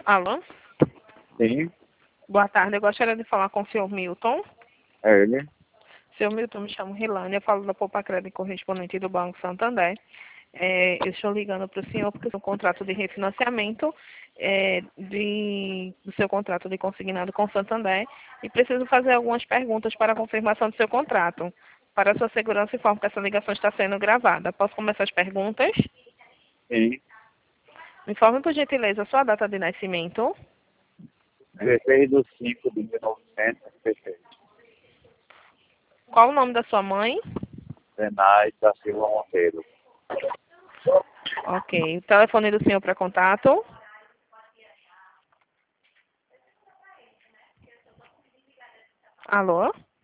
Alô? Sim, Boa tarde, eu gostaria de falar com o senhor Milton. é ele. Senhor Milton, me chamo Rilane, eu falo da Poupa Crédito correspondente do Banco Santander. Eu estou ligando para o senhor porque o seu contrato de refinanciamento do seu contrato de consignado com Santander e preciso fazer algumas perguntas para a confirmação do seu contrato. Para a sua segurança, informo que essa ligação está sendo gravada. Posso começar as perguntas? Sim, Me informe, por gentileza, a sua data de nascimento, 16/5/1966. qual o nome da sua mãe. Senai da Silva Monteiro. Ok. O telefone do senhor para contato. Alô?